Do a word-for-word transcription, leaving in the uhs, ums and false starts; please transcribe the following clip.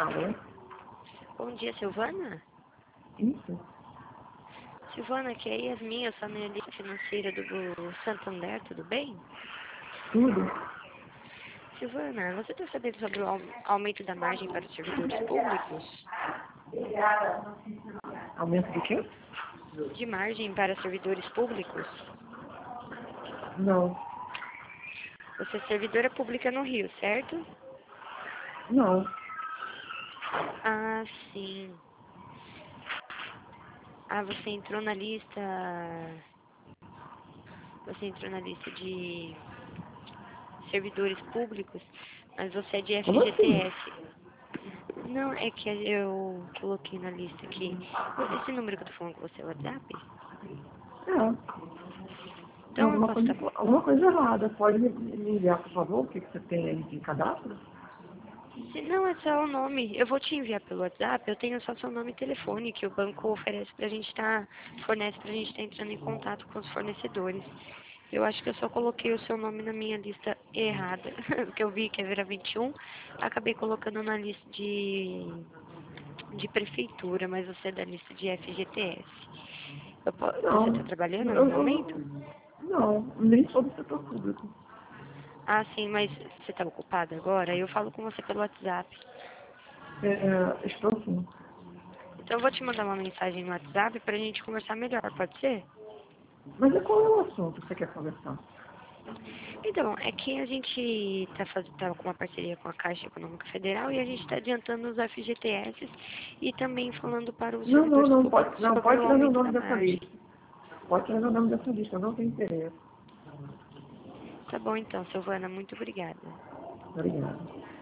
Alô? Bom dia, Silvana. Isso? Silvana, aqui é a Yasmin, eu sou analista financeira do Santander, tudo bem? Tudo? Silvana, você está sabendo sobre o au- aumento da margem para os servidores públicos? Aumento do quê? De margem para servidores públicos? Não. Você é servidora pública no Rio, certo? Não. Ah, sim. Ah, você entrou na lista... Você entrou na lista de servidores públicos, mas você é de Como assim? F G T S. Não, é que eu coloquei na lista aqui. Esse número que eu tô falando com você é o WhatsApp? É. Tem Então eu alguma posso coisa, estar... alguma coisa errada. Pode me me enviar, por favor, o que que você tem aí de cadastro? Se não, é só o nome. Eu vou te enviar pelo WhatsApp, eu tenho só seu nome e telefone que o banco oferece pra gente estar... fornece pra gente estar entrando em contato com os fornecedores. Eu acho que eu só coloquei o seu nome na minha lista errada, porque eu vi que era vinte e um, acabei colocando na lista de, de prefeitura, mas você é da lista de F G T S. Eu po- Você está Não. trabalhando no Eu, eu momento? não, não, nem sou do setor público. Ah, sim, mas você está ocupada agora? Eu falo com você pelo WhatsApp. É, é, estou sim. Então eu vou te mandar uma mensagem no WhatsApp pra gente conversar melhor, pode ser? Mas e qual é o assunto que você quer conversar? Então, é que a gente tá, faz... tá com uma parceria com a Caixa Econômica Federal e a gente está adiantando os F G T S e também falando para os Não, não, servidores não, públicos pode, não, sobre pode o tirar meu aumento nome da dessa margem. lista. Pode tirar meu nome dessa lista, eu não tenho interesse. Tá bom então, Silvana, muito obrigada. Obrigado.